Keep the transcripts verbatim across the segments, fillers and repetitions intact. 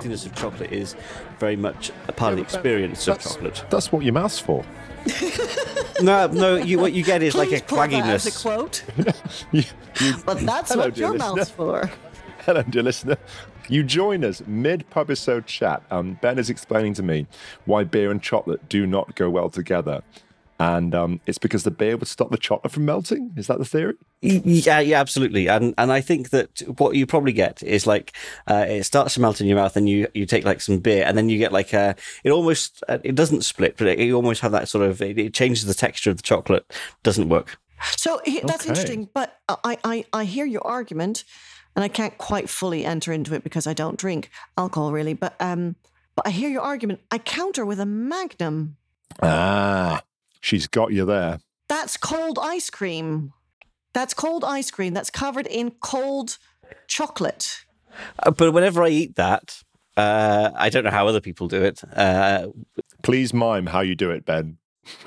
saltiness of chocolate is very much a part of the experience of chocolate. That's what your mouth's for. No, no. You, what you get is like a Please put that clagginess. as a quote. You, you, But that's Hello, what dear your listener. mouth's for. Hello, dear listener. You join us mid-pubisode chat. Um, Ben is explaining to me why beer and chocolate do not go well together. And um, it's because the beer would stop the chocolate from melting? Is that the theory? Yeah, yeah, absolutely. And and I think that what you probably get is like uh, it starts to melt in your mouth, and you, you take like some beer, and then you get like a it almost uh, it doesn't split, but it, you almost have that sort of it, it changes the texture of the chocolate. Doesn't work. So he- that's Okay. interesting, but I, I, I hear your argument, and I can't quite fully enter into it because I don't drink alcohol really. But um, but I hear your argument. I counter with a Magnum. Ah, she's got you there. That's cold ice cream. That's cold ice cream. That's covered in cold chocolate. Uh, but whenever I eat that, uh, I don't know how other people do it. Uh, Please mime how you do it, Ben.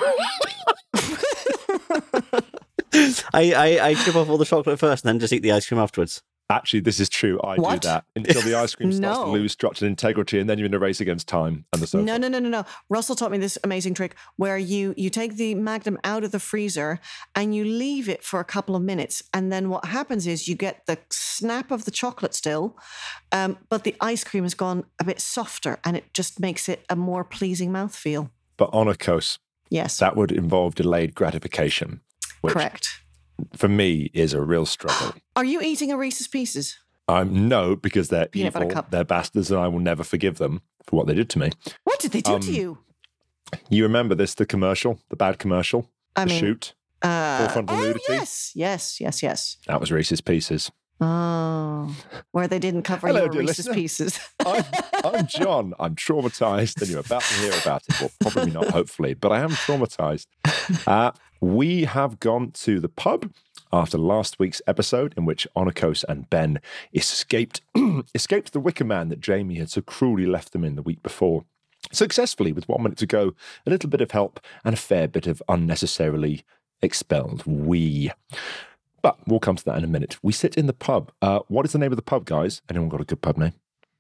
I, I I chip off all the chocolate first, and then just eat the ice cream afterwards. Actually, this is true. I What? do that until the ice cream starts No. to lose structural integrity, and then you're in a race against time and the sofa. No, no, no, no, no. Russell taught me this amazing trick where you you take the Magnum out of the freezer and you leave it for a couple of minutes, and then what happens is you get the snap of the chocolate still, um, but the ice cream has gone a bit softer, and it just makes it a more pleasing mouthfeel. But on a coast, Yes, that would involve delayed gratification, which correct. for me is a real struggle. Are you eating a Reese's Pieces? Um, no, because they're Peanut butter evil, cup. they're bastards, and I will never forgive them for what they did to me. What did they do Um, to you? You remember this, the commercial, the bad commercial, I the mean, shoot? uh, frontal oh nudity? yes, yes, yes, yes. That was Reese's Pieces. Oh, where they didn't cover Hello, your dear Reese's listener. Pieces. I'm, I'm John. I'm traumatized, and you're about to hear about it. Well, probably not, hopefully, but I am traumatized. Uh, we have gone to the pub after last week's episode, in which Onakos and Ben escaped escaped the Wicker Man that Jamie had so cruelly left them in the week before. Successfully, with one minute to go, a little bit of help, and a fair bit of unnecessarily expelled we. But we'll come to that in a minute. We sit in the pub. Uh, what is the name of the pub, guys? Anyone got a good pub name?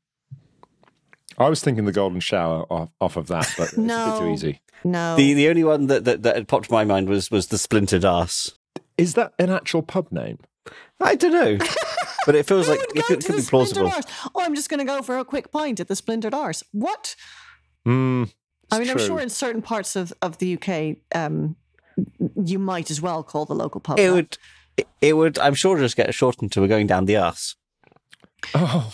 I was thinking the Golden Shower off, off of that, but it's a bit too No. easy. No. The the only one that, that, that had popped in my mind was was the Splintered Arse. Is that an actual pub name? I don't know, but it feels Who like would it go could, to could the be plausible. Splintered Arse? Oh, I'm just going to go for a quick pint at the Splintered Arse. What? Mm, I mean, I'm true. sure in certain parts of, of the U K, um, you might as well call the local pub. It that. would, it, it would. I'm sure just get shortened to "We're going down the arse." Oh,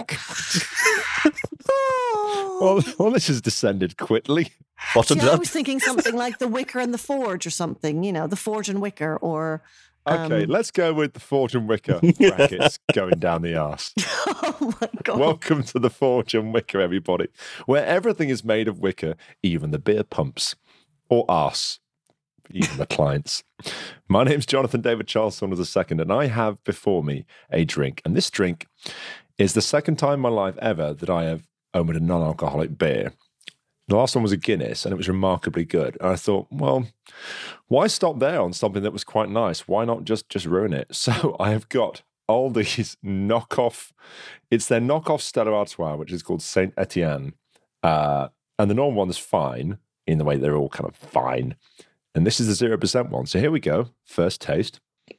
Oh. well, well, this has descended quickly. Bottomed See, I up. was thinking something like the Wicker and the Forge or something, you know, the Forge and Wicker or. Okay, Um, let's go with the Forge and Wicker brackets going down the arse. Oh my God. Welcome to the Forge and Wicker, everybody, where everything is made of wicker, even the beer pumps, or arse, even the clients. My name's Jonathan David Charleston as a second, and I have before me a drink. And this drink is the second time in my life ever that I have owned a non-alcoholic beer. The last one was a Guinness, and it was remarkably good. And I thought, well, why stop there on something that was quite nice? Why not just, just ruin it? So I have got all these knockoff, it's their knockoff Stella Artois, which is called Saint Etienne. Uh, and the normal one is fine, in the way they're all kind of fine. And this is the zero percent one. So here we go. First taste.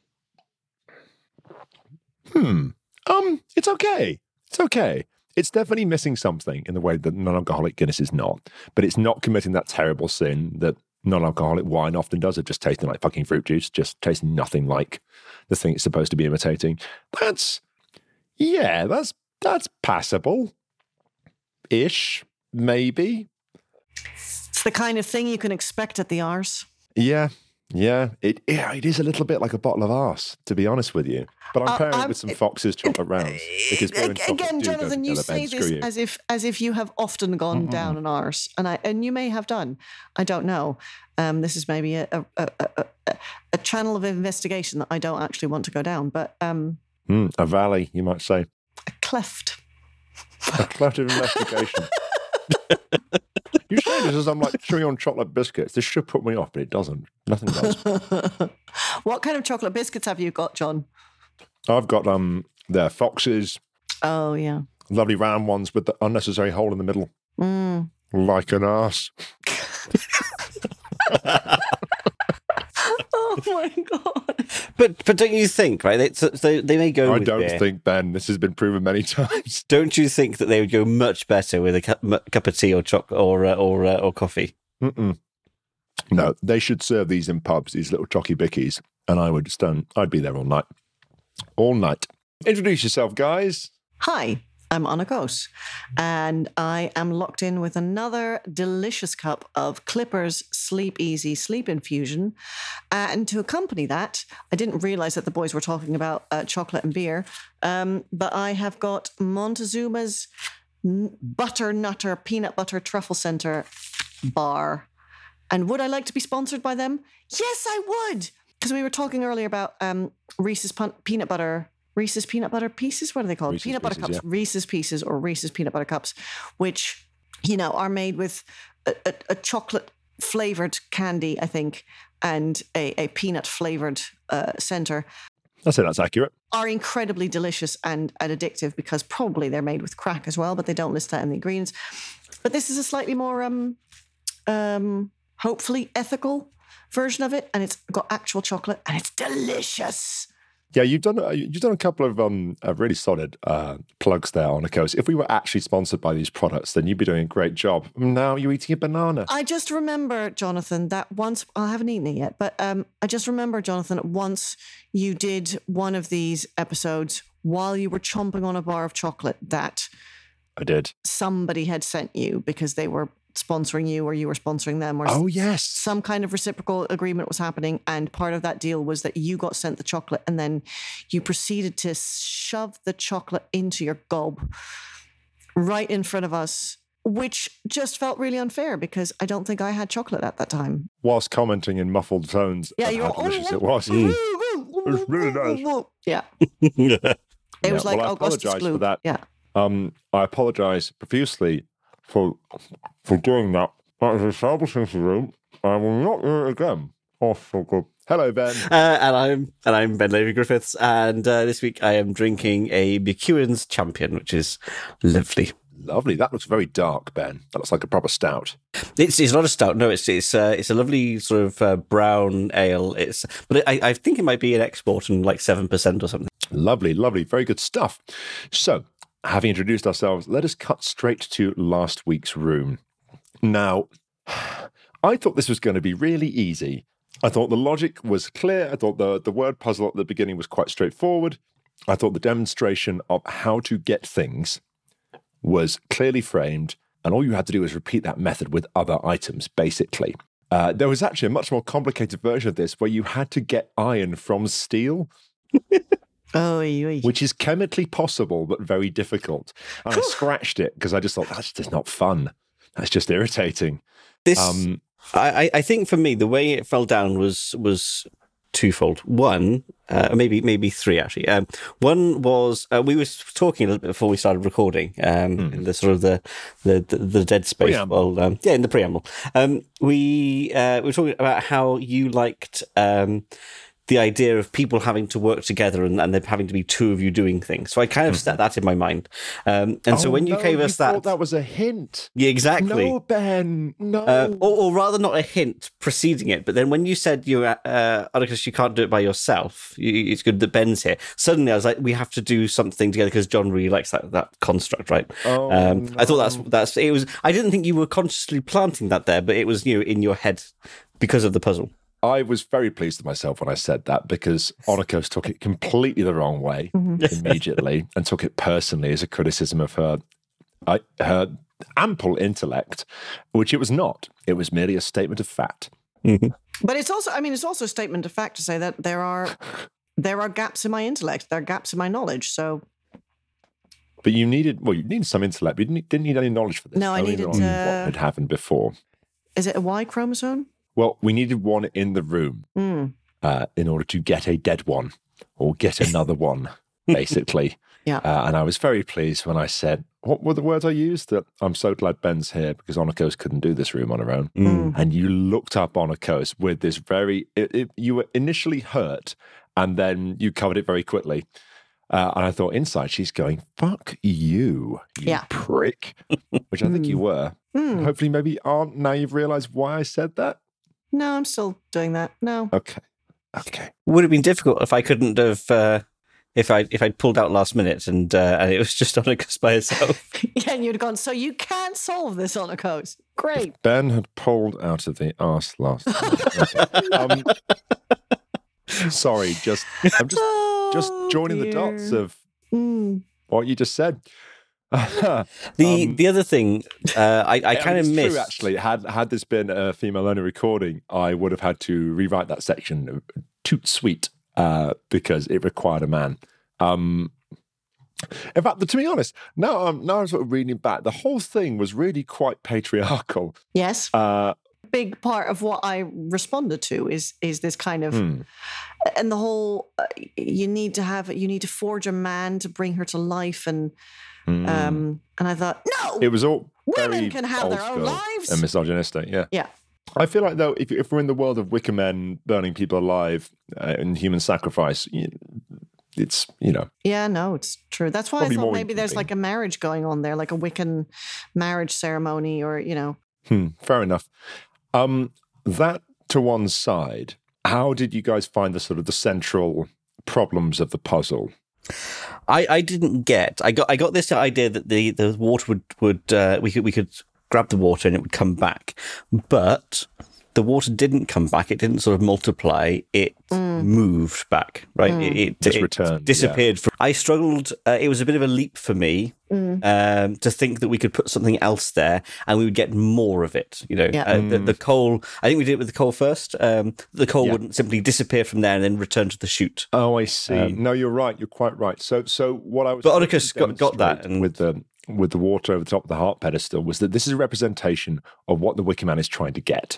Hmm. Um, it's okay. It's okay. It's definitely missing something in the way that non-alcoholic Guinness is not. But it's not committing that terrible sin that non-alcoholic wine often does, of just tasting like fucking fruit juice, just tasting nothing like the thing it's supposed to be imitating. That's, yeah, that's that's passable. Ish, maybe. It's the kind of thing you can expect at the Arse. Yeah, yeah. It yeah, it is a little bit like a bottle of arse, to be honest with you. But I'm Uh, pairing it I'm- with some Fox's chocolate rounds. Because beer and Ag- chocolate Again, do go Jonathan, you together, say Ben, screw this you. as if as if you have often gone down an arse, and I and you may have done. I don't know. Um, this is maybe a a, a, a a a channel of investigation that I don't actually want to go down, but um, Mm, a valley, you might say. a cleft. A cleft of investigation. You say this as I'm like chewing on chocolate biscuits. This should put me off, but it doesn't. Nothing does. What kind of chocolate biscuits have you got, John? I've got um their Foxes, Oh yeah, Lovely round ones with the unnecessary hole in the middle. Mm. Like an arse. Oh my God. But but don't you think, right? They, so, so they may go I with don't beer. think, Ben, this has been proven many times. Don't you think that they would go much better with a cup, m- cup of tea or choc or uh, or uh, or coffee? Mm-mm. No, they should serve these in pubs, these little chocky bickies, and I would stand, I'd be there all night. All night. Introduce yourself, guys. Hi, I'm Anna Kos, and I am locked in with another delicious cup of Clippers Sleep Easy Sleep Infusion. Uh, and to accompany that, I didn't realize that the boys were talking about uh, chocolate and beer, um, but I have got Montezuma's N- Butter Nutter Peanut Butter Truffle Center bar. And would I like to be sponsored by them? Yes, I would. Because we were talking earlier about um, Reese's pun- peanut butter, Reese's peanut butter pieces. What are they called? Reese's peanut butter Pieces, cups, yeah. Reese's Pieces, or Reese's peanut butter cups, which you know are made with a, a, a chocolate flavored candy, I think, and a, a peanut flavored uh, center. I say that's accurate. Are incredibly delicious and, and addictive because probably they're made with crack as well, but they don't list that in the ingredients. But this is a slightly more um um. hopefully ethical version of it, and it's got actual chocolate, and it's delicious. Yeah, you've done you've done a couple of um uh, really solid uh, plugs there on the coast. If we were actually sponsored by these products, then you'd be doing a great job. Now you're eating a banana. I just remember, Jonathan, that once, I haven't eaten it yet, but um, I just remember, Jonathan, once you did one of these episodes while you were chomping on a bar of chocolate that I did. somebody had sent you because they were sponsoring you or you were sponsoring them, or Oh yes, some kind of reciprocal agreement was happening, and part of that deal was that you got sent the chocolate and then you proceeded to shove the chocolate into your gob right in front of us, which just felt really unfair because I don't think I had chocolate at that time. whilst commenting in muffled tones Yeah, of you how were delicious it was. It's really nice. Yeah. It Yeah, was like well, I Augustus apologise glue. for that. Yeah. Um, I apologise profusely for for doing that. That is a terrible thing to do. I will not do it again. Oh, so good. Hello, Ben. Uh, and I'm and I'm Ben Levy Griffiths, and uh, this week I am drinking a McEwen's Champion, which is lovely. Lovely. That looks very dark, Ben. That looks like a proper stout. It's it's not a stout. No, it's it's uh, it's a lovely sort of uh, brown ale. It's but I I think it might be an export and like seven percent or something. Lovely, lovely. Very good stuff. So, having introduced ourselves, let us cut straight to last week's room. Now, I thought this was going to be really easy. I thought the logic was clear. I thought the, the word puzzle at the beginning was quite straightforward. I thought the demonstration of how to get things was clearly framed, and all you had to do was repeat that method with other items, basically. Uh, there was actually a much more complicated version of this where you had to get iron from steel, Oh, oy. which is chemically possible but very difficult. And I scratched it because I just thought, that's just not fun. That's just irritating. This Um, I I think for me the way it fell down was was twofold. One, uh, maybe maybe three actually. Um, one was uh, we were talking a little bit before we started recording. Um, Hmm. in the sort of the the the, the dead space. Preamble. Well, um, yeah, in the preamble. Um, we uh, we were talking about how you liked um the idea of people having to work together and, and there having to be two of you doing things. So I kind of set that in my mind. Um, and so oh, when you no, gave us that, thought that was a hint. yeah, exactly. No, Ben, no. Uh, or, or rather, not a hint preceding it, but then when you said you, uh, because you can't do it by yourself, you, it's good that Ben's here. Suddenly, I was like, we have to do something together because John really likes that that construct, right? Oh, um, I thought that's no. that's it was. I didn't think you were consciously planting that there, but it was you know, in your head because of the puzzle. I was very pleased with myself when I said that because Onikos took it completely the wrong way immediately and took it personally as a criticism of her, uh, her ample intellect, which it was not. It was merely a statement of fact. But it's also, I mean, it's also a statement of fact to say that there are there are gaps in my intellect, there are gaps in my knowledge. So But you needed, well, you needed some intellect, but you didn't, didn't need any knowledge for this. No, I Only needed, knowledge of uh, what had happened before. is it a Y chromosome? Well, we needed one in the room Mm. uh, in order to get a dead one or get another one, basically. Yeah. Uh, and I was very pleased when I said, what were the words I used? That I'm so glad Ben's here because Onikos couldn't do this room on her own. Mm. And you looked up Onikos with this very, it, it, you were initially hurt and then you covered it very quickly. Uh, and I thought inside she's going, fuck you, you Yeah. prick, which I think you were. Mm. Hopefully maybe aren't now you've realised why I said that. No, I'm still doing that. No. Okay. Okay. Would have been difficult if I couldn't have, uh, if I if I'd pulled out last minute and uh, and it was just Onikos by herself. Yeah, and you'd have gone, so you can't solve this on a coast. Great. Ben had pulled out of the arse last um, Sorry, just I'm just Oh, just joining the dear. dots of Mm. what you just said. The Um, the other thing uh, I I I kind mean, of it's missed. True, actually, had had this been a female only recording, I would have had to rewrite that section toot sweet uh, because it required a man. Um, in fact, to be honest, now I'm now I'm sort of reading back. The whole thing was really quite patriarchal. Yes. Uh, Big part of what I responded to is is this kind of, hmm. and the whole, uh, you need to have, you need to forge a man to bring her to life. And, Hmm. um, and I thought, no, It was all women very can have their own old school lives. and misogynistic. Yeah. Yeah. I feel like though, if if we're in the world of Wicker men burning people alive uh, and human sacrifice, you- it's you know Yeah, no, it's true. That's why Probably I thought more maybe there's interesting. like a marriage going on there, like a Wiccan marriage ceremony, or, you know. hmm, fair enough. Um, that to one side, how did you guys find the sort of the central problems of the puzzle? I, I didn't get. I got I got this idea that the, the water would would uh, we could we could grab the water and it would come back, but the water didn't come back. It didn't sort of multiply. It moved back. Right. It, it Just it returned, disappeared. From, I struggled. Uh, it was a bit of a leap for me um, to think that we could put something else there and we would get more of it. You know, Yeah. uh, the, the coal. I think we did it with the coal first. Um, the coal Yeah. wouldn't simply disappear from there and then return to the chute. Oh, I see. no, you're right. You're quite right. So, so what I was, But hoping Onikos to got- got that, demonstrate and- with the with the water over the top of the heart pedestal was that this is a representation of what the Wicker Man is trying to get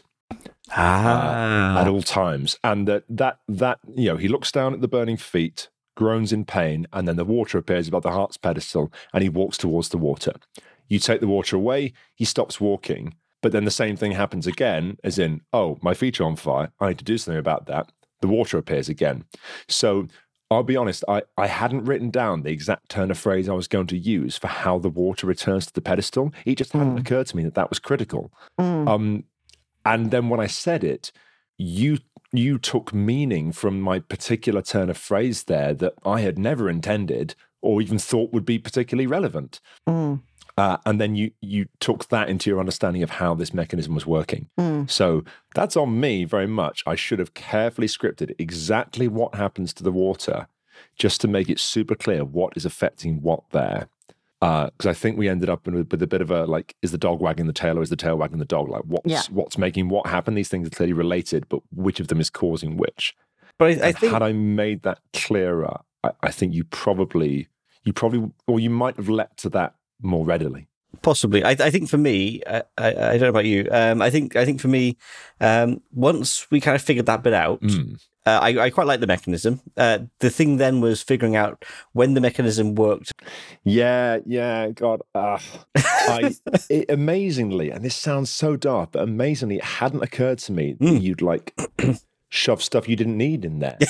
Ah. at all times, and that that that you know he looks down at the burning feet, groans in pain, and then the water appears above the heart's pedestal, and he walks towards the water. You take the water away, he stops walking, but then the same thing happens again, as in, oh, my feet are on fire, I need to do something about that. The water appears again. So I'll be honest, I, I hadn't written down the exact turn of phrase I was going to use for how the water returns to the pedestal. It just hadn't occurred to me that that was critical. Um, and then when I said it, you you took meaning from my particular turn of phrase there that I had never intended or even thought would be particularly relevant. Mm. Uh, and then you you took that into your understanding of how this mechanism was working. Mm. So that's on me very much. I should have carefully scripted exactly what happens to the water just to make it super clear what is affecting what there. Because I think we ended up with, with a bit of a like, is the dog wagging the tail or is the tail wagging the dog? Like, what's Yeah. what's making what happen? These things are clearly related, but which of them is causing which? But I, I And think had I made that clearer, I, I think you probably, you probably, or you might have leapt to that more readily. possibly. I, I think for me, uh, I, I don't know about you. Um, I think I think for me, um, once we kind of figured that bit out, Mm. uh, I, I quite like the mechanism. Uh, the thing then was figuring out when the mechanism worked. Yeah, yeah, God. Uh, I it, amazingly, and this sounds so dark, but amazingly, it hadn't occurred to me that Mm. you'd like shove stuff you didn't need in there.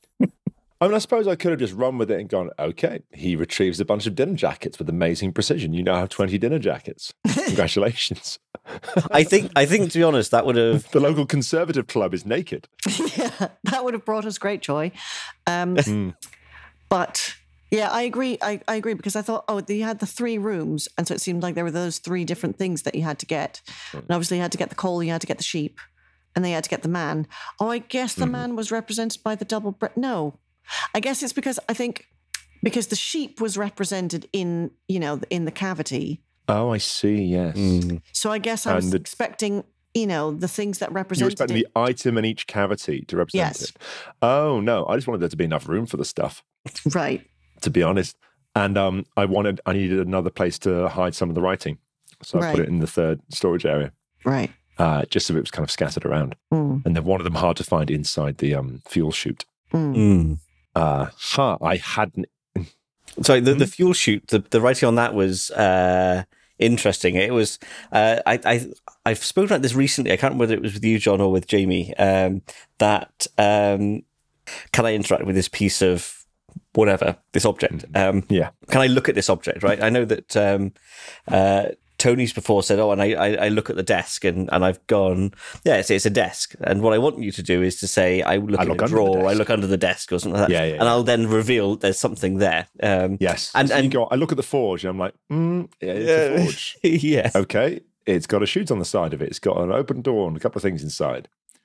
I mean, I suppose I could have just run with it and gone, okay, he retrieves a bunch of dinner jackets with amazing precision. You now have twenty dinner jackets. Congratulations. I think I think to be honest, that would have. The local conservative club is naked. Yeah, that would have brought us great joy. Um, Mm. But yeah, I agree. I, I agree because I thought, oh, you had the three rooms. And so it seemed like there were those three different things that you had to get. And obviously you had to get the coal, you had to get the sheep, and then you had to get the man. Oh, I guess the man was represented by the double breast. No, I guess it's because I think because the sheep was represented in, you know, in the cavity. Oh, I see, yes. Mm. So I guess I was And the- expecting, you know, the things that You're represented expecting it. the item in each cavity to represent Yes. it. Oh, no, I just wanted there to be enough room for the stuff. Right. To be honest. And um, I wanted, I needed another place to hide some of the writing. So I Right. put it in the third storage area, Right. uh, just so it was kind of scattered around. Mm, And then one of them hard to find inside the um, fuel chute. mm. Mm. Uh, huh, I hadn't. Sorry, the, the Hmm? fuel chute, the, the writing on that was uh, interesting. It was, uh, I, I, I've spoken about this recently. I can't remember whether it was with you, John, or with Jamie, um, that um, can I interact with this piece of whatever, this object. Um, Yeah. Can I look at this object, right? I know that um, uh, Tony's before said, oh, and I, I, I look at the desk and, and I've gone, yeah, it's, it's a desk. And what I want you to do is to say, I look I in look a under the drawer, or I desk. look under the desk or something like that. Yeah, yeah, and yeah. I'll then reveal there's something there. Um, Yes. And, So you and go, I look at the forge and I'm like, mm, yeah, it's a forge. yes. Okay. It's got a chute on the side of it. It's got an open door and a couple of things inside.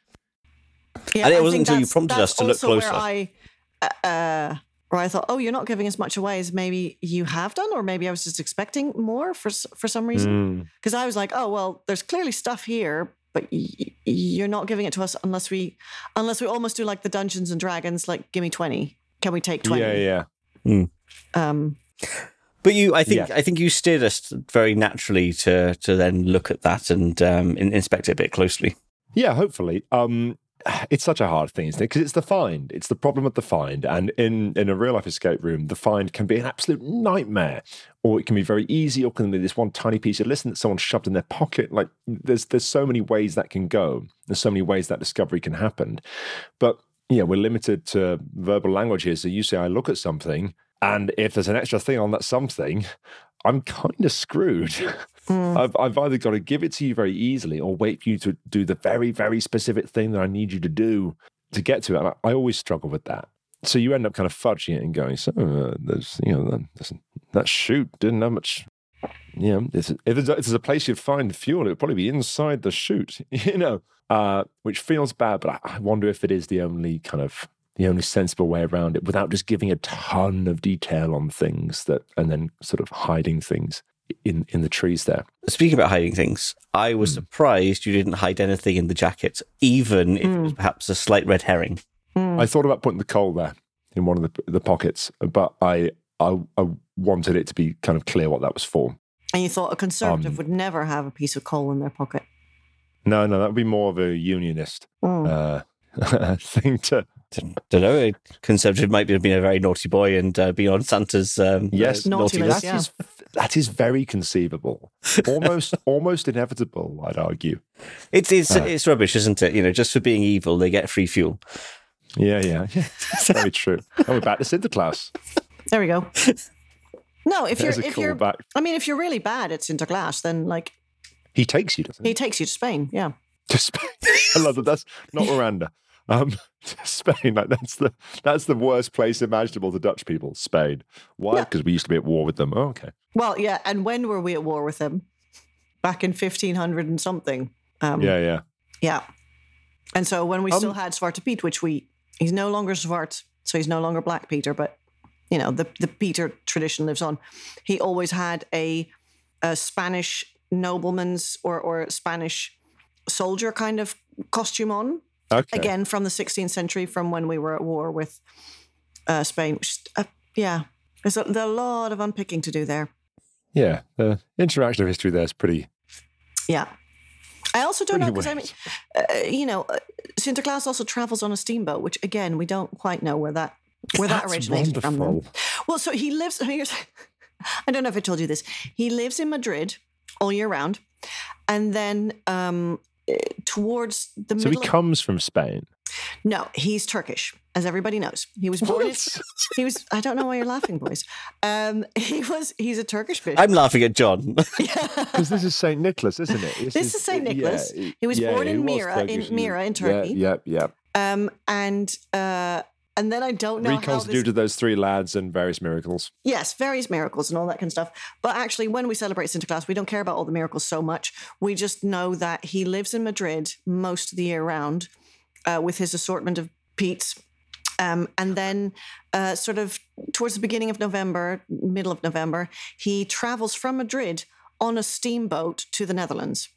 Yeah, And it I wasn't think until you that's- prompted that's us to look also where closer. I, uh, uh, where I thought, oh, you're not giving as much away as maybe you have done, or maybe I was just expecting more for s- for some reason. Mm. Because I was like, oh, well, there's clearly stuff here, but y- you're not giving it to us unless we, unless we almost do like the Dungeons and Dragons, like give me twenty. Can we take twenty? Yeah, yeah. Um, But you, I think, Yeah. I think you steered us very naturally to to then look at that and um, in, inspect it a bit closely. Yeah, hopefully. Um, it's such a hard thing, isn't it? Because it's the find. It's the problem with the find. And in, in a real life escape room, the find can be an absolute nightmare. Or it can be very easy, or can be this one tiny piece of listen that someone shoved in their pocket. Like there's there's so many ways that can go. There's so many ways that discovery can happen. But yeah, we're limited to verbal language here. So you say, I look at something, and if there's an extra thing on that something, I'm kind of screwed. mm. I've, I've either got to give it to you very easily or wait for you to do the very, very specific thing that I need you to do to get to it. And I, I always struggle with that. So you end up kind of fudging it and going, so uh, there's, you know, that, that chute didn't have much, you know, if there's, a, if there's a place you'd find fuel, it would probably be inside the chute, you know, uh, which feels bad, but I, I wonder if it is the only kind of, the only sensible way around it without just giving a ton of detail on things that, and then sort of hiding things in, in the trees there. Speaking about hiding things, I was Mm. surprised you didn't hide anything in the jacket, even if it was perhaps a slight red herring. Mm. I thought about putting the coal there in one of the the pockets, but I, I I wanted it to be kind of clear what that was for. And you thought a conservative Um, would never have a piece of coal in their pocket. No, no, that would be more of a unionist Mm. uh, thing to. Don't know. A conservative might be being a very naughty boy and uh, be on Santa's um, Yes, uh, naughty Naughty list. list. That yeah. is that is very conceivable, almost almost inevitable. I'd argue. It's it's Uh. it's rubbish, isn't it? You know, just for being evil, they get free fuel. Yeah, yeah, yeah. Very true. And we're back to Sinterklaas. There we go. No, if you're There's a if you're, callback. I mean, if you're really bad at Sinterklaas, then like He takes you, doesn't he? he takes you to Spain. Yeah. To Spain. I love that. That's not Miranda. Um, to Spain, like that's the that's the worst place imaginable to Dutch people. Spain. Why? Yeah. Because we used to be at war with them. Oh, okay. Well, yeah. And when were we at war with them? Back in fifteen hundred and something. Um, Yeah, yeah. Yeah. And so when we Um, still had Zwarte Piet, which we, he's no longer Zwart, so he's no longer Black Peter, but, you know, the, the Peter tradition lives on. He always had a, a Spanish nobleman's or, or Spanish soldier kind of costume on. Okay. Again, from the sixteenth century, from when we were at war with uh, Spain. Which, uh, yeah, there's a, there's a lot of unpicking to do there. Yeah. The interactive history there is pretty. Yeah. I also don't know, Pretty because I mean, uh, you know, uh, Sinterklaas also travels on a steamboat, which again, we don't quite know where that where that That's originated from. wonderful. Then. Well, so he lives, here's, I don't know if I told you this. He lives in Madrid all year round. And then um, uh, towards the So he middle of, comes from Spain. no, he's Turkish, as everybody knows. He was born in, What? he was, I don't know why you're laughing, boys. Um, he was, he's a Turkish bishop. I'm laughing at John. Because this is Saint Nicholas, isn't it? This is Saint Nicholas. yeah, He was born in he was Myra, in Turkish. Myra in Yeah, Turkey. Yeah, yeah. Um, and uh, and then I don't know how this, Reconstituted those three lads and various miracles. yes, various miracles and all that kind of stuff. But actually, when we celebrate Sinterklaas, we don't care about all the miracles so much. We just know that he lives in Madrid most of the year round uh, with his assortment of Pete's. Um, and then, uh, sort of towards the beginning of November, middle of November, he travels from Madrid on a steamboat to the Netherlands.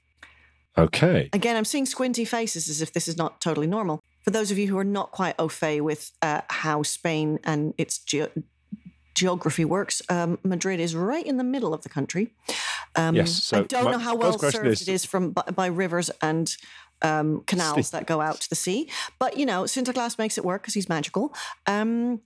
Okay. Again, I'm seeing squinty faces as if this is not totally normal. For those of you who are not quite au fait with uh, how Spain and its ge- geography works, um, Madrid is right in the middle of the country. Um, Yes, so I don't my know how first well question served is- it is from by, by rivers and um, canals that go out to the sea. But, you know, Sinterklaas makes it work because he's magical. Um,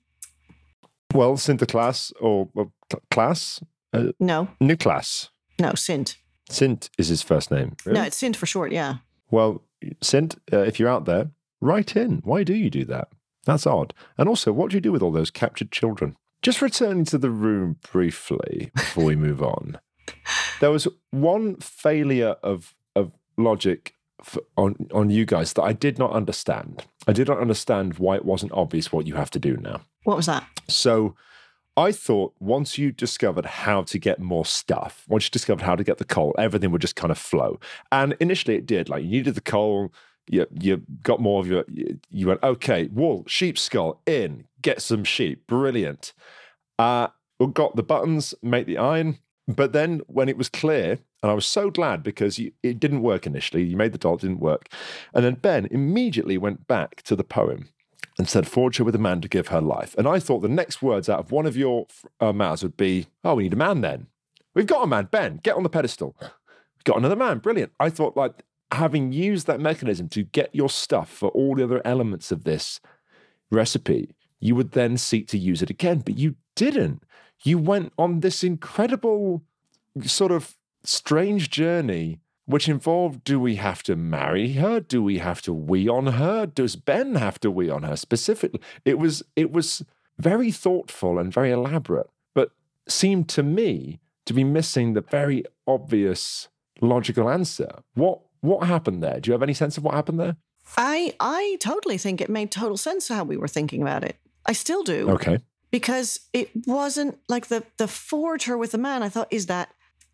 Well, Sinterklaas or, or cl- class? Uh, no, Niklas. no, Sint. Sint is his first name. Really? No, it's Sint for short, yeah. Well, Sint, uh, if you're out there, write in. Why do you do that? That's odd. And also, what do you do with all those captured children? Just returning to the room briefly before we move on. There was one failure of of logic for, on, on you guys that I did not understand. I did not understand why it wasn't obvious what you have to do now. What was that? So I thought once you discovered how to get more stuff, once you discovered how to get the coal, everything would just kind of flow. And initially it did. Like you needed the coal, you, you got more of your, you, you went, okay, wool, sheep skull, in, get some sheep, brilliant. Uh, we got the buttons, make the iron. But then when it was clear, and I was so glad because you, it didn't work initially, you made the doll, it didn't work. And then Ben immediately went back to the poem and said, forge her with a man to give her life. And I thought the next words out of one of your uh, mouths would be, oh, we need a man then. We've got a man, Ben, get on the pedestal. We've got another man, brilliant. I thought like having used that mechanism to get your stuff for all the other elements of this recipe, you would then seek to use it again, but you didn't. You went on this incredible sort of strange journey, which involved, do we have to marry her? Do we have to wee on her? Does Ben have to wee on her specifically? It was it was very thoughtful and very elaborate, but seemed to me to be missing the very obvious logical answer. What what happened there? Do you have any sense of what happened there? I I totally think it made total sense how we were thinking about it. I still do. Okay. Because it wasn't like the the forge her with a man. I thought, is that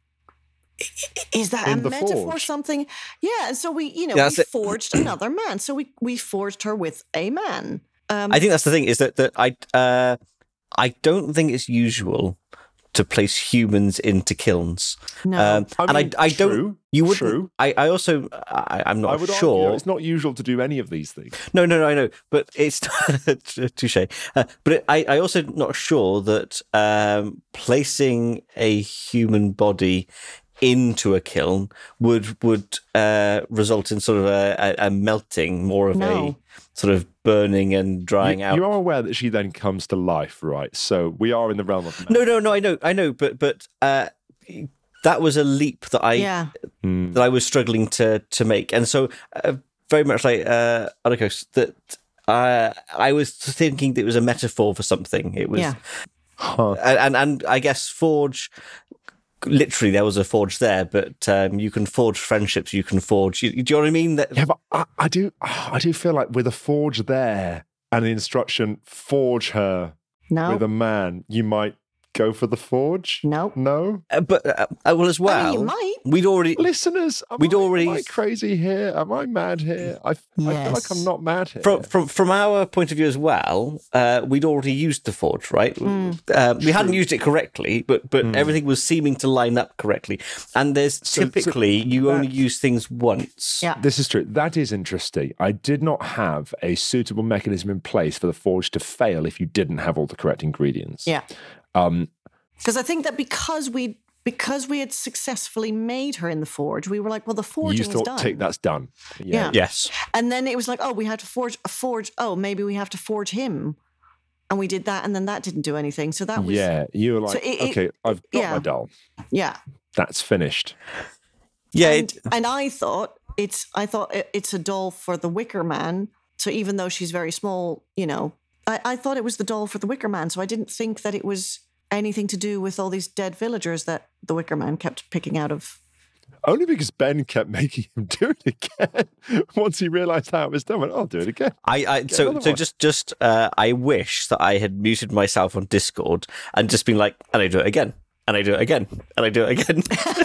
is that In a the metaphor forge. something? Yeah, and so we, you know, Yeah, we that's it. forged another man. So we we forged her with a man. Um, I think that's the thing is that that I uh, I don't think it's usual to place humans into kilns. no. Um, I and mean, I I true, don't. You wouldn't. true. I, I also I, I'm I not would sure. argue it's not usual to do any of these things. No, no, no, I know, but it's touche. Uh, but it, I, I also not sure that um, placing a human body into a kiln would would uh, result in sort of a, a, a melting, more of No. a sort of burning and drying You, out. you are aware that she then comes to life, right? So we are in the realm of No, no, no, I know, I know, but but uh, that was a leap that I yeah. Mm. that I was struggling to to make, and so uh, very much like uh, Oedipus, that uh, I was thinking that it was a metaphor for something. It was, Yeah. Huh. and, and and I guess forge. Literally, there was a forge there, but um, you can forge friendships. You can forge. You, do you know what I mean? That Yeah, but I, I do, I do feel like with a forge there and the instruction, forge her No. with a man, you might go for the forge. no. No, Uh, but uh, uh, well, as well, I mean, you might. we'd already. listeners, am We'd I, already- am I crazy here? Am I mad here? I, I feel like Yes. I'm not mad here. From, from from our point of view as well, uh, we'd already used the forge, right? Mm. Uh, we hadn't used it correctly, but but everything was seeming to line up correctly. And there's So- so typically you only that- use things once. Yeah. This is true. That is interesting. I did not have a suitable mechanism in place for the forge to fail if you didn't have all the correct ingredients. Yeah. Um, Because I think that because we because we had successfully made her in the forge, we were like, well, the forging you is thought, done. tick, that's done. Yeah. Yes. And then it was like, oh, we had to forge a forge. Oh, maybe we have to forge him. And we did that, and then that didn't do anything. So that was Yeah. You were like, So it- it- okay, I've got yeah. my doll. yeah. That's finished. Yeah. and, It, and I thought it's I thought it- it's a doll for the Wicker Man. So even though she's very small, you know, I, I thought it was the doll for the Wicker Man. So I didn't think that it was anything to do with all these dead villagers that the Wicker Man kept picking out of. Only because Ben kept making him do it again. Once he realised how it was done, went, I'll do it again. I, I so another so one. just just uh, I wish that I had muted myself on Discord and just been like, and I do it again, and I do it again, and I do it again,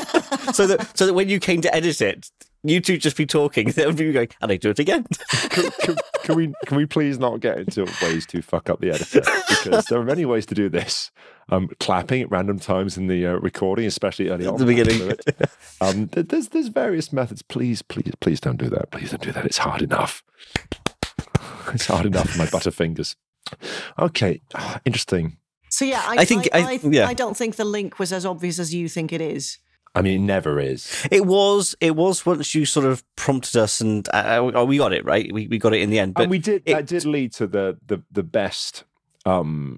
so that so that when you came to edit it, you two just be talking, they would be going, and I do it again. Can, can, can we can we please not get into ways to fuck up the editor? Because there are many ways to do this. Um, clapping at random times in the uh, recording, especially early on. the beginning. Um, th- there's there's various methods. Please, please, please don't do that. Please don't do that. It's hard enough. It's hard enough for my butterfingers. Okay, ah, interesting. So yeah, I, I think- I, I- I, yeah. I don't think the link was as obvious as you think it is. I mean, it never is. It was it was once you sort of prompted us, and uh, oh, we got it right. We we got it in the end. But and we did. it- that did lead to the the the best. Um,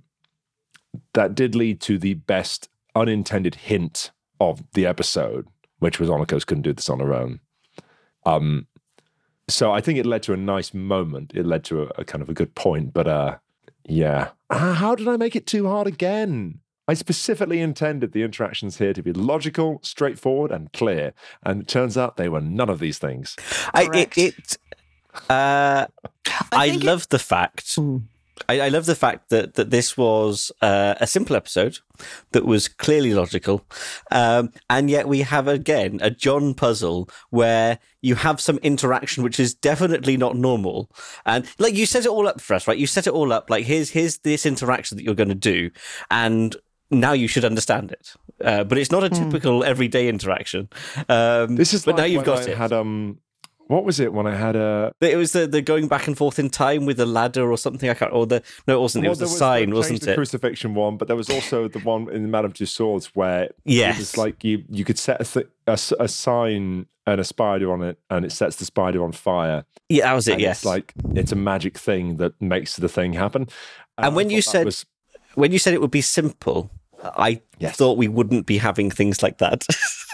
that did lead to the best unintended hint of the episode, which was Onikos couldn't do this on her own. Um, so I think it led to a nice moment. It led to a, a kind of a good point. But uh, yeah. Ah, how did I make it too hard again? I specifically intended the interactions here to be logical, straightforward, and clear. And it turns out they were none of these things. I, it, Correct. it, uh, I I, think it- love the fact. I, I love the fact that that this was uh, a simple episode that was clearly logical, um, and yet we have again a John puzzle where you have some interaction which is definitely not normal, and like you set it all up for us, right? You set it all up like here's here's this interaction that you're going to do, and now you should understand it. Uh, but it's not a typical everyday interaction. Um, This is but like now you've when got I it. had um, what was it when I had a It was the, the going back and forth in time with the ladder or something. I can't. Or the no, it wasn't. It Well, was the there sign, the wasn't change the it? crucifixion one, but there was also the one in Madame Tussauds where Yes. it was like you you could set a, th- a, s- a sign and a spider on it, and it sets the spider on fire. Yeah, that was it. And Yes. it's like it's a magic thing that makes the thing happen. And when I you thought that said- was, when you said it would be simple, I Yes. thought we wouldn't be having things like that.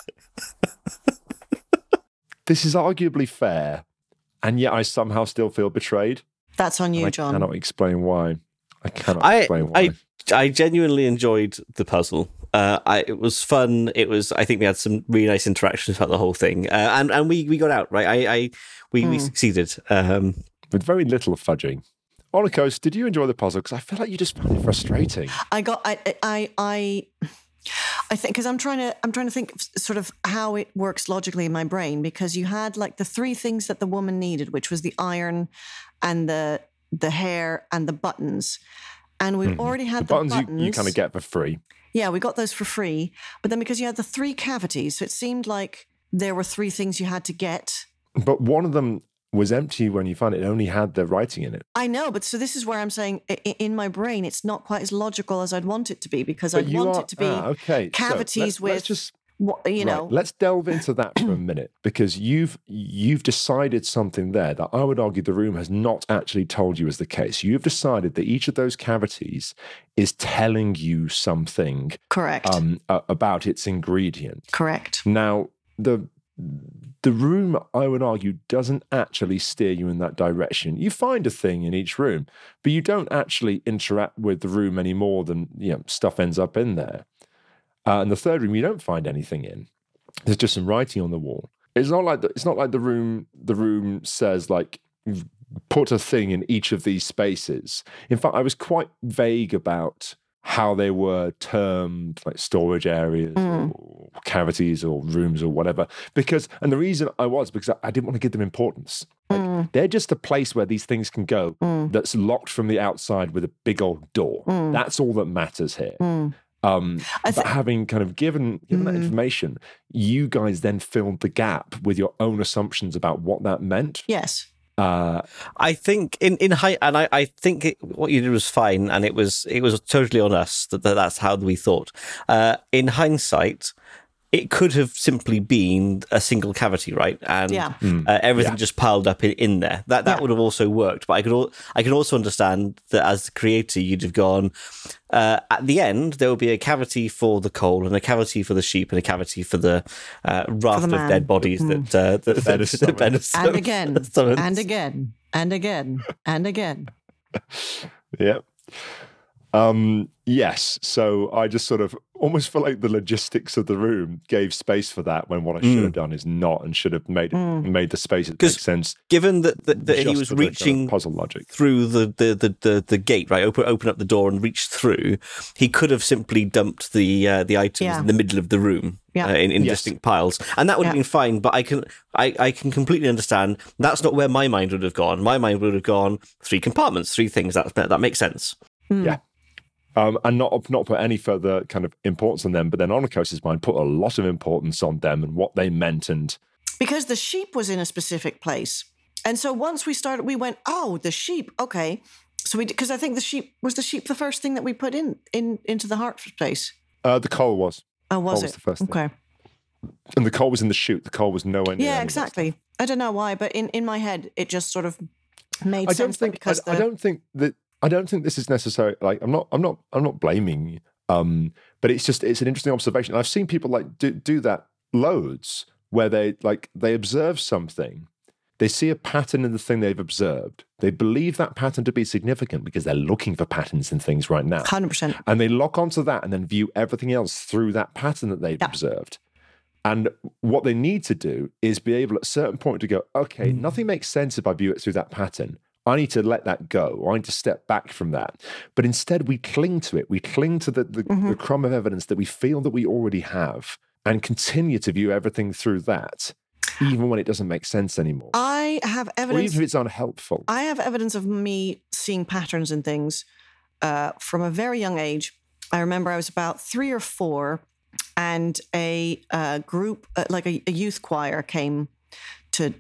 this is arguably fair, and yet I somehow still feel betrayed. That's on you, I John. cannot explain why. I cannot I explain why. I I genuinely enjoyed the puzzle. Uh, I, it was fun. It was. I think we had some really nice interactions about the whole thing, uh, and and we, we got out right. I, I we, we succeeded. Um, With very little fudging. Onikos, did you enjoy the puzzle? Because I feel like you just found it frustrating. I got I I I I think because I'm trying to I'm trying to think of sort of how it works logically in my brain, because you had like the three things that the woman needed, which was the iron and the the hair and the buttons, and we already had The the, buttons, you, you kind of get for free. Yeah, we got those for free, but then because you had the three cavities, so it seemed like there were three things you had to get. But one of them was empty when you found it. It only had the writing in it. I know, but so this is where I'm saying i- i- in my brain, it's not quite as logical as I'd want it to be, because But I'd you want are- it to be ah, okay. So cavities let's- with, let's just what, you know. Right, let's delve into that for a minute, because you've you've decided something there that I would argue the room has not actually told you is the case. You've decided that each of those cavities is telling you something Correct. um, a- about its ingredient. Correct. Now, the the room, I would argue, doesn't actually steer you in that direction. You find a thing in each room, but you don't actually interact with the room any more than, you know, stuff ends up in there. Uh, and the third room, you don't find anything in. There's just some writing on the wall. It's not like the, it's not like the room. The room says like put a thing in each of these spaces. In fact, I was quite vague about how they were termed, like storage areas or cavities or rooms or whatever. Because, and the reason I was because I, I didn't want to give them importance. Like, they're just a place where these things can go that's locked from the outside with a big old door. That's all that matters here. Um, I but thi- having kind of given, given that information, you guys then filled the gap with your own assumptions about what that meant. Yes. Uh, I think in in high, and I, I think it, what you did was fine, and it was it was totally on us that, that that's how we thought. Uh, in hindsight, it could have simply been a single cavity, right? And Yeah. uh, everything Yeah. just piled up in, in there. That that Yeah. would have also worked. But I could al- I can also understand that as the creator, you'd have gone uh, at the end. There would be a cavity for the coal, and a cavity for the sheep, and a cavity for the uh, raft of man. dead bodies that uh, that Ben that- is that summoned. Ben is And summoned- again. summoned. And again. And again. And again. yeah. Um, yes. So I just sort of almost feel like the logistics of the room gave space for that when what I should have done is not, and should have made made the spaces make 'Cause sense. Given that that, that he just was for the kind of reaching puzzle logic. through the, the, the, the, the gate, right? Open open up the door and reach through. He could have simply dumped the uh, the items Yeah. in the middle of the room, Yeah. uh, in, in Yes. distinct piles, and that would have Yeah. been fine. But I can I, I can completely understand that's not where my mind would have gone. My mind would have gone three compartments, three things. That that makes sense. Yeah. Um, and not not put any further kind of importance on them, but then Onikos' mind put a lot of importance on them and what they meant. And Because the sheep was in a specific place. And so once we started, we went, oh, the sheep. Okay. So we, because I think the sheep, was the sheep the first thing that we put in, in into the heart place? uh, the coal was, Oh, was Coal it? was the first thing. Okay. and the coal was in the chute. The coal was nowhere near. Yeah, any of that exactly. I don't know why, but in, in my head, it just sort of made I sense. don't that think I, because I the, don't think that I don't think this is necessary. Like I'm not I'm not I'm not blaming, um, but it's just it's an interesting observation. And I've seen people like do do that loads, where they like they observe something, They see a pattern in the thing they've observed. They believe that pattern to be significant because they're looking for patterns in things right now. one hundred percent. And they lock onto that and then view everything else through that pattern that they've Yeah. observed. And what they need to do is be able at a certain point to go, okay, nothing makes sense if I view it through that pattern. I need to let that go. I need to step back from that. But instead, we cling to it. We cling to the, the, Mm-hmm. the crumb of evidence that we feel that we already have and continue to view everything through that, even when it doesn't make sense anymore. I have Or evidence. even if it's unhelpful. I have evidence of me seeing patterns in things uh, from a very young age. I remember I was about three or four, and a uh, group, uh, like a, a youth choir, came to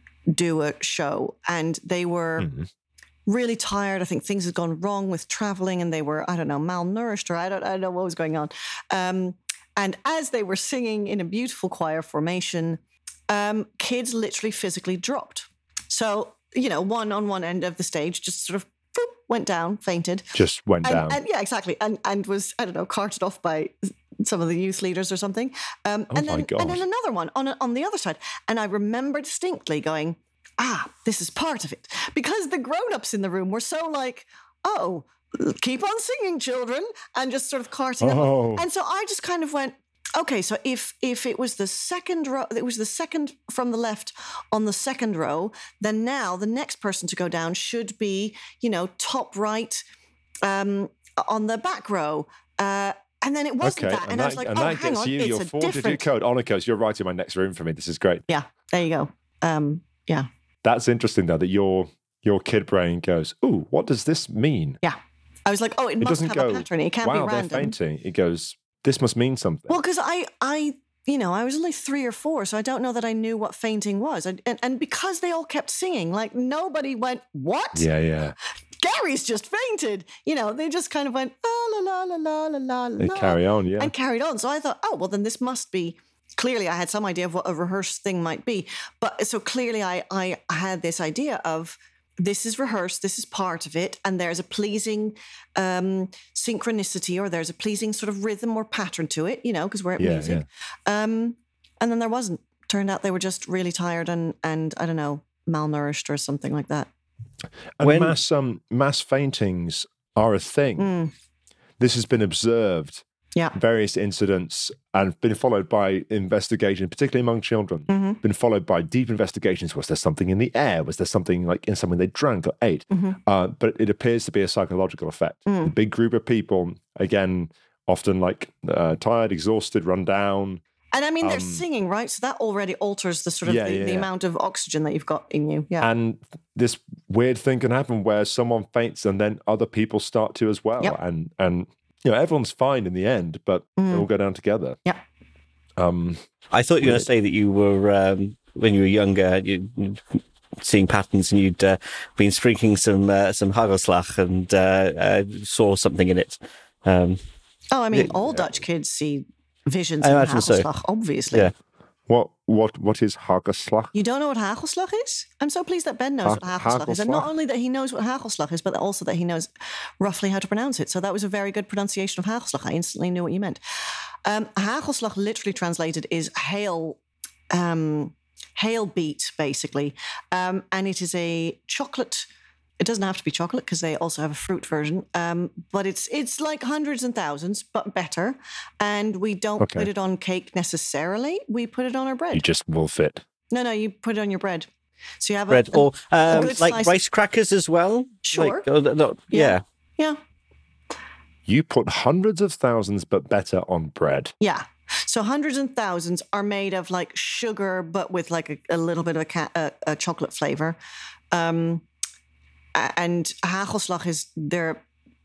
do a show, and they were Mhm. really tired. I think things had gone wrong with traveling, and they were, I don't know, malnourished, or I don't, I don't know what was going on. Um, and as they were singing in a beautiful choir formation, um, kids literally physically dropped. So, you know, one on one end of the stage just sort of boop, went down, fainted. Just went And, down. and yeah, exactly. And and was, I don't know, carted off by some of the youth leaders or something. Um, Oh and my then God. and then another one on on the other side. And I remember distinctly going, ah, this is part of it. Because the grown-ups in the room were so like, oh, keep on singing, children, and just sort of carting them Oh. off. And so I just kind of went, okay, so if if it was the second row, it was the second from the left on the second row, then now the next person to go down should be, you know, top right um, on the back row. Uh, and then it wasn't Okay, that. And, I was like, and oh, that hang gets on, you it's your a four-digit different... code. Onikos, you're writing my next room for me. This is great. Yeah, there you go. Um, yeah, That's interesting, though, that your your kid brain goes, ooh, what does this mean? yeah. I was like, oh, it, It must doesn't have go, a pattern. It can't wow, be they're random. fainting. It goes, this must mean something. Well, because I, I, you know, I was only three or four, so I don't know that I knew what fainting was. I, and, and because they all kept singing, like nobody went, what? yeah, yeah. Gary's just fainted. You know, they just kind of went, oh, la, la, la, la, la, la, They la, carry on, yeah. and carried on. So I thought, oh, well, then this must be, clearly I had some idea of what a rehearsed thing might be. But so clearly I, I had this idea of, this is rehearsed, this is part of it, and there's a pleasing um, synchronicity, or there's a pleasing sort of rhythm or pattern to it, you know, because we're at Yeah, music. Um, and then there wasn't. Turned out they were just really tired and, and I don't know, malnourished or something like that. And When- mass um, mass faintings are a thing. Mm. This has been observed, Yeah. various incidents, and been followed by investigation, particularly among children. Mm-hmm. Been followed by deep investigations. Was there something in the air? Was there something like in something they drank or ate? Mm-hmm. Uh, but it appears to be a psychological effect. Mm. A big group of people, again, often like uh, tired, exhausted, run down. And I mean, they're Um, singing, right? So that already alters the sort of Yeah, the, yeah, the yeah. amount of oxygen that you've got in you. Yeah. And this weird thing can happen where someone faints and then other people start to as well. Yep. And and you know everyone's fine in the end, but they Mm. all go down together. Yep. Um, I thought you were going Weird. to say that you were, um, when you were younger, you seeing patterns and you'd uh, been sprinkling some uh, some hagelslag and uh, uh, saw something in it. Um, oh, I mean, yeah. all Dutch kids see visions I of imagine so. hagelslag, obviously. Yeah. what what what is hagelslag? You don't know what hagelslag is? I'm so pleased that Ben knows Ha- what hagelslag is. And not hagelslag? only that he knows what hagelslag is, but also that he knows roughly how to pronounce it. So that was a very good pronunciation of hagelslag. I instantly knew what you meant. Um, hagelslag, literally translated, is hail, um, hail beat, basically. Um, and it is a chocolate. It doesn't have to be chocolate because they also have a fruit version. Um, but it's it's like hundreds and thousands, but better. And we don't Okay. put it on cake necessarily. We put it on our bread. You just wolf it. No, no, you put it on your bread. So you have bread a, or um, good like slice- rice crackers as well. Sure. Like, oh, no, no, yeah. yeah, You put hundreds of thousands, but better on bread. yeah. So hundreds and thousands are made of like sugar, but with like a, a little bit of a, ca- a, a chocolate flavor. Um, a- and hagelslag is they're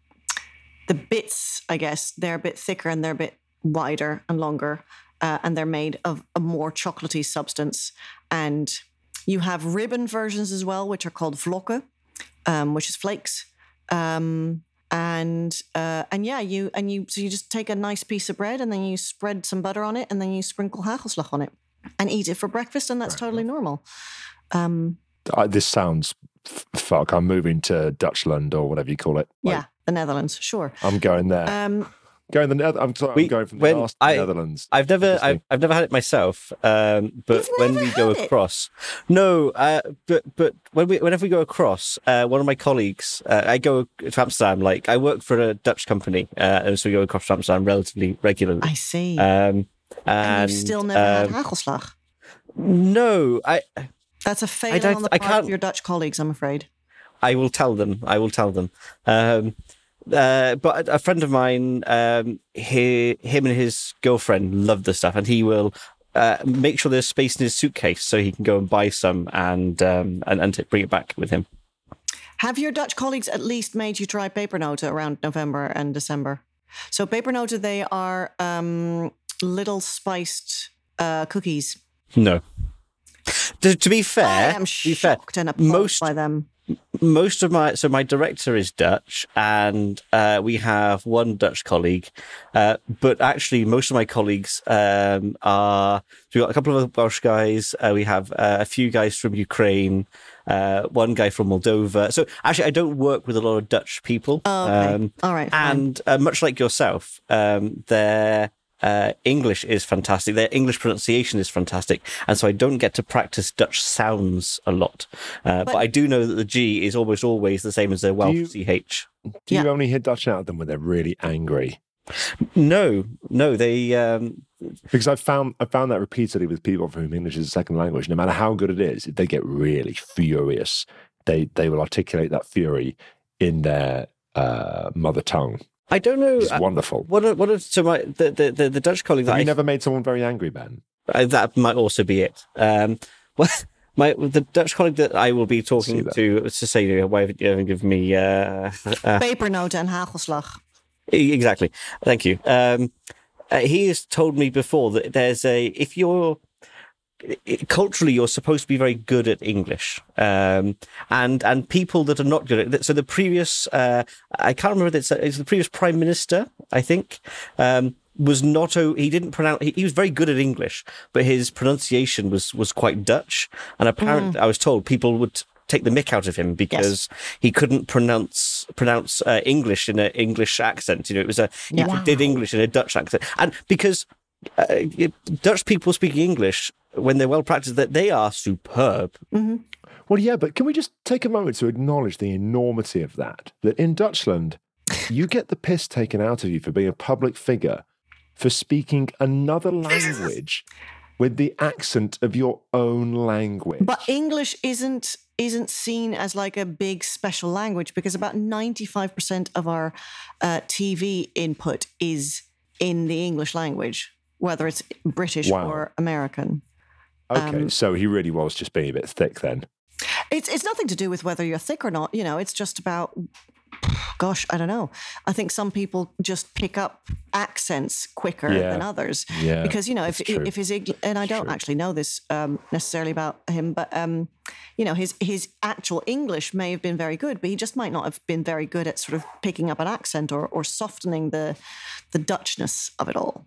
the bits, I guess, they're a bit thicker and they're a bit wider and longer, uh, and they're made of a more chocolatey substance. And you have ribbon versions as well, which are called vlokken, um, which is flakes. Um, and uh, and yeah, you and you so you just take a nice piece of bread and then you spread some butter on it and then you sprinkle hagelslag on it and eat it for breakfast, and that's totally normal. Um, Uh, this sounds f- fuck. I'm moving to Dutchland or whatever you call it. Like, yeah, the Netherlands, sure. I'm going there. Um, Going the Nether- I'm, sorry, We- I'm going from the when arse to the I- Netherlands. I've never, Interesting. I've, I've never had it myself. Um, but You've when never we go had it? across, no, uh, but but when we, whenever we go across, uh, one of my colleagues, uh, I go to Amsterdam. Like I work for a Dutch company, uh, and so we go across to Amsterdam relatively regularly. I see. Um, and and you've still never um, had hagelslag. no, I, That's a fail don't- on the I part of can't- your Dutch colleagues, I'm afraid. I will tell them. I will tell them. Um, uh, but a a friend of mine, um, he, him and his girlfriend love the stuff, and he will uh, make sure there's space in his suitcase so he can go and buy some and um, and, and t- bring it back with him. Have your Dutch colleagues at least made you try pepernoten around November and December? So pepernoten, they are um, little spiced uh, cookies. No. To, to be I fair, am to be fair, shocked and appalled most- by them. most of my so my director is Dutch, and uh, we have one Dutch colleague, uh, but actually most of my colleagues um, are. So we've got a couple of Welsh guys. Uh, we have uh, a few guys from Ukraine, uh, one guy from Moldova. So actually, I don't work with a lot of Dutch people. Oh, okay. Um, All right. fine. and uh, much like yourself, um, their uh, English is fantastic. Their English pronunciation is fantastic, and so I don't get to practice Dutch sounds a lot. Uh, but, But- I do know that the G is almost always the same as their Welsh you- C H. Do you Yeah. only hear Dutch out of them when they're really angry? No, no, they. Um, Because I've found I found that repeatedly with people for whom English is a second language. No matter how good it is, if they get really furious, they they will articulate that fury in their uh, mother tongue. I don't know. It's uh, wonderful. What are, what are, so my the, the, the, the Dutch colleague that Have you I never made someone very angry, Ben? Uh, that might also be it. Um, well, my the Dutch colleague that I will be See talking that. to, to say, why haven't you haven't given me uh, uh, Pepernoten and hagelslag. exactly? Thank you. Um, uh, he has told me before that there's a if you're culturally you're supposed to be very good at English, um, and and people that are not good at it. So the previous, uh, I can't remember. It's, it's the previous prime minister, I think. Um, was not o- he didn't pronounce he, he was very good at English, but his pronunciation was was quite Dutch, and apparently I was told people would take the mick out of him because he couldn't pronounce pronounce uh, English in an English accent. You know, it was a he Yeah. did English in a Dutch accent, and because uh, Dutch people speaking English when they're well practiced, that they are superb. Well, yeah, but can we just take a moment to acknowledge the enormity of that? That in Dutchland, you get the piss taken out of you for being a public figure, for speaking another language with the accent of your own language. But English isn't isn't seen as like a big special language because about ninety-five percent of our uh, T V input is in the English language, whether it's British Wow. or American. okay, um, so he really was just being a bit thick then. It's it's nothing to do with whether you're thick or not. You know, it's just about, gosh, I don't know. I think some people just pick up accents quicker Yeah. than others. Yeah, Because, you know, if that's true. if his Eng- and I don't true. actually know this um, necessarily about him, but um, you know, his his actual English may have been very good, but he just might not have been very good at sort of picking up an accent or or softening the the Dutchness of it all.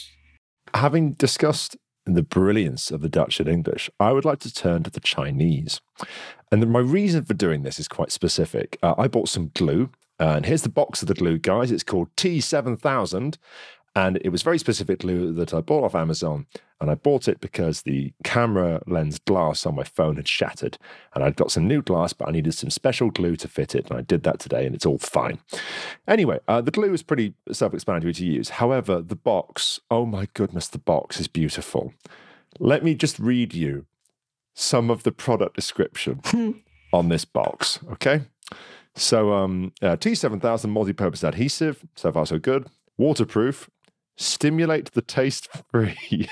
Having discussed the brilliance of the Dutch and English, I would like to turn to the Chinese. And then my reason for doing this is quite specific. Uh, I bought some glue, and here's the box of the glue, guys. It's called T seven thousand, and it was very specific glue that I bought off Amazon. And I bought it because the camera lens glass on my phone had shattered, and I'd got some new glass, but I needed some special glue to fit it, and I did that today, and it's all fine. Anyway, uh, the glue is pretty self-explanatory to use. However, the box, oh my goodness, the box is beautiful. Let me just read you some of the product description on this box, okay? So, um, uh, T seven thousand multi-purpose adhesive, so far so good. Waterproof, stimulate the taste-free,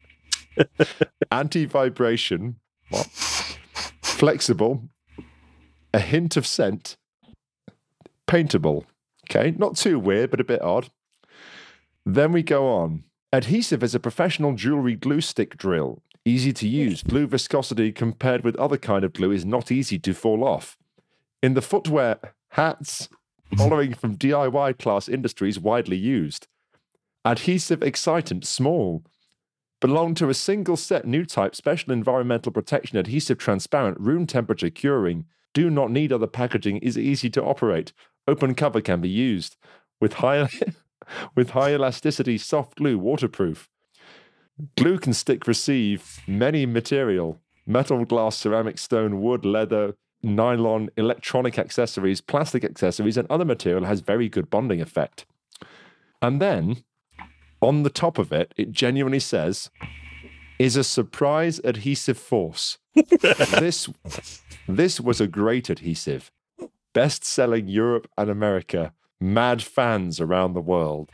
anti-vibration, what? Flexible, a hint of scent, paintable. Okay, not too weird, but a bit odd. Then we go on. Adhesive is a professional jewelry glue stick drill. Easy to use. Glue viscosity compared with other kind of glue is not easy to fall off. In the footwear, hats, following from D I Y class industries widely used. Adhesive excitant, small. Belong to a single set new type special environmental protection adhesive transparent room temperature curing. Do not need other packaging, is easy to operate. Open cover can be used. With high with high elasticity, soft glue, waterproof. Glue can stick, receive many material, metal, glass, ceramic, stone, wood, leather, nylon, electronic accessories, plastic accessories, and other material. Has very good bonding effect. And then on the top of it, it genuinely says, is a surprise adhesive force. this, this was a great adhesive. Best-selling Europe and America. Mad fans around the world.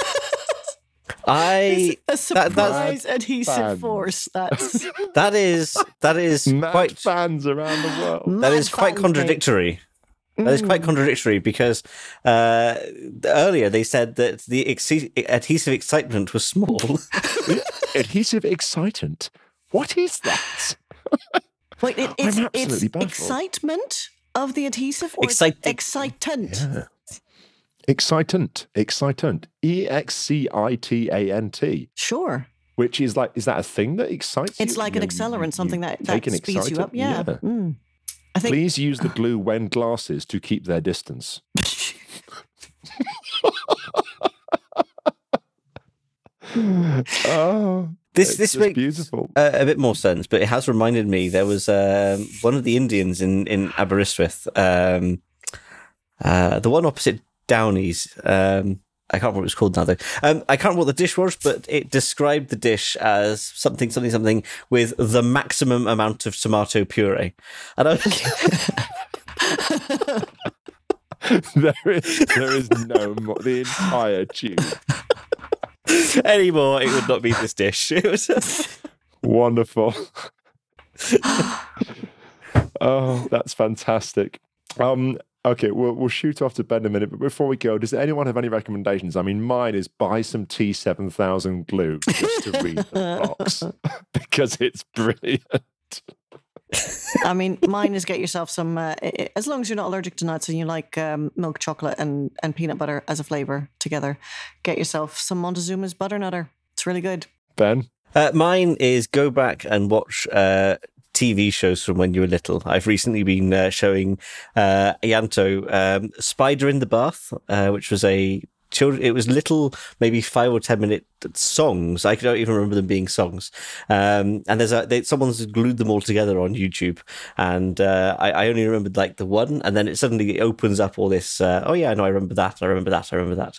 I A surprise that, adhesive fans. force. That's that is that is Mad quite fans around the world. that Mad is quite fans, contradictory. That is quite contradictory because uh, earlier they said that the ex- adhesive excitement was small. Adhesive excitant. What is that? Wait, it, I'm it's, absolutely it's baffled. excitement of the adhesive or Exciting. excitant? Yeah. Excitant. Excitant. E X C I T A N T. Sure. Which is like, is that a thing that excites you? It's like You an know, you- accelerant, you something that, take that an speeds you excitant? up. Yeah. Mm. I think Please use the glue when glasses to keep their distance. Oh, This it's this just makes beautiful. uh, a bit more sense, but it has reminded me there was um, one of the Indians in in Aberystwyth, um, uh, the one opposite Downey's. Um, I can't remember what it's called now, though. Um, I can't remember what the dish was, but it described the dish as something, something, something with the maximum amount of tomato puree. And I was there is there is no more. The entire tube. anymore, it would not be this dish. It was. Wonderful. Oh, that's fantastic. Um, okay, we'll we'll shoot off to bed in a minute, but before we go, does anyone have any recommendations? I mean, mine is buy some T seven thousand glue just to read the box because it's brilliant. I mean, mine is get yourself some, uh, i- i- as long as you're not allergic to nuts and you like um, milk chocolate and, and peanut butter as a flavor together, get yourself some Montezuma's Butternutter. It's really good. Ben? Uh, mine is go back and watch uh, T V shows from when you were little. I've recently been uh, showing uh, Ianto um, Spider in the Bath, uh, which was a children. It was little, maybe five or ten minute songs. I don't even remember them being songs. Um, and there's a they, someone's glued them all together on YouTube, and uh, I, I only remembered like the one, and then it suddenly opens up all this. Uh, oh yeah, no, I remember that. I remember that. I remember that.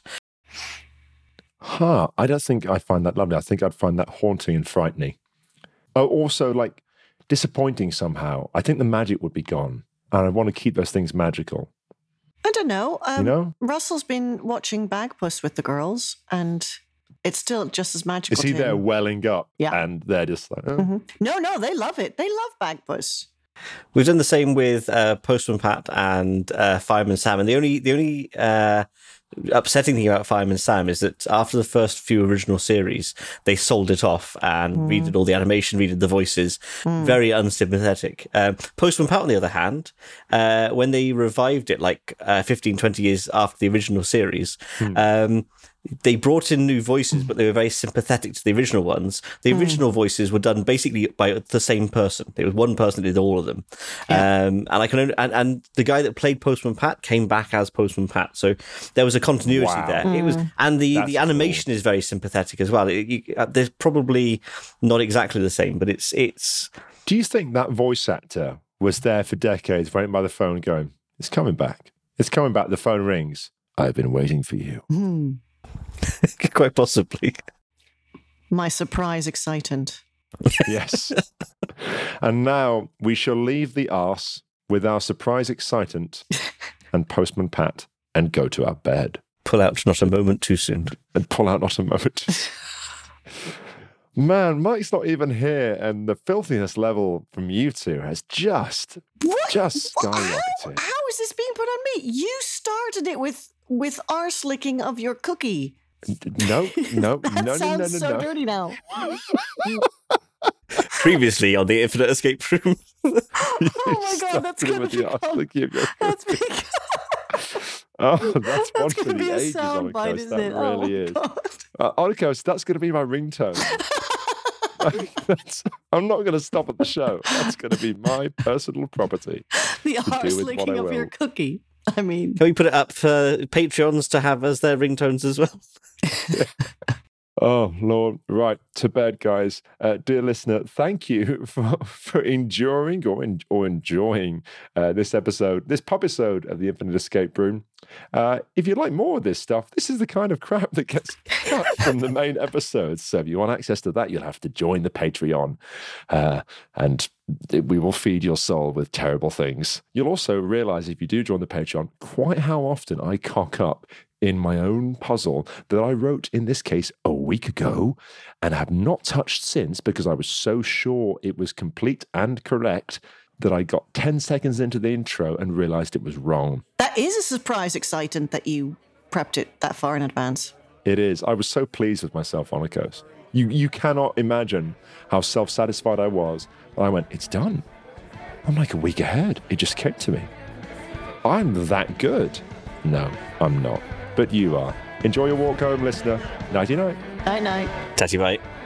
Huh. I don't think I find that lovely. I think I'd find that haunting and frightening. Oh, also, like, disappointing somehow. I think the magic would be gone. And I want to keep those things magical. I don't know. Um, You know? Russell's been watching Bagpuss with the girls, and it's still just as magical. Is he to there him. welling up? Yeah. And they're just like, oh. Mhm. No, no, they love it. They love Bagpuss. We've done the same with uh, Postman Pat and uh, Fireman Sam, and the only the only uh, upsetting thing about Fireman Sam is that after the first few original series, they sold it off and Mm. redid all the animation, redid the voices, very unsympathetic. Um, Postman Pat, on the other hand, uh, when they revived it like uh, fifteen, twenty years after the original series, um, they brought in new voices, but they were very sympathetic to the original ones. The original voices were done basically by the same person. It was one person that did all of them. Um, and I can only, and, and the guy that played Postman Pat came back as Postman Pat. So there was a continuity Wow. there. It was, and the, That's the animation is very sympathetic as well. It, you, uh, there's probably not exactly the same, but it's, it's, Do you think that voice actor was there for decades, waiting by the phone going, it's coming back. It's coming back. The phone rings. I've been waiting for you. Hmm. quite possibly. My surprise excitant. Yes. And now we shall leave the arse with our surprise excitant and Postman Pat and go to our bed Pull out not a moment too soon. and pull out not a moment. Man, Mike's not even here, and the filthiness level from you two has just, What? just How, skyrocketed. how is this being put on me? You started it with with arse licking of your cookie. No, no, That no, no, sounds no, no, so no. dirty now. Previously on the Infinite Escape Room. Oh my god, that's Started gonna with the become, arse licking of your that's, cookie. bec- Oh, that's one that's for gonna be the a ages, soundbite, Onikos. isn't That it? really oh, is. God. Uh, Onikos, that's going to be my ringtone. That's, I'm not going to stop at the show. That's going to be my personal property. The do arse with what licking I of your will. cookie. I mean, Can we put it up for Patreons to have as their ringtones as well? Oh, Lord. Right, to bed, guys. Uh, dear listener, thank you for, for enduring or, en- or enjoying uh, this episode, this pub episode of the Infinite Escape Room. Uh, if you'd like more of this stuff, this is the kind of crap that gets cut from the main episodes. So if you want access to that, you'll have to join the Patreon. Uh, and we will feed your soul with terrible things. You'll also realize if you do join the Patreon, quite how often I cock up in my own puzzle that I wrote, in this case, a week ago and have not touched since because I was so sure it was complete and correct that I got ten seconds into the intro and realized it was wrong. That is a surprise excitant that you prepped it that far in advance. It is. I was so pleased with myself, Onikos. You, you cannot imagine how self-satisfied I was. I went, it's done. I'm like a week ahead. It just came to me. I'm that good. No, I'm not. But you are. Enjoy your walk home, listener. Nighty-night. Night-night. Tatty bye.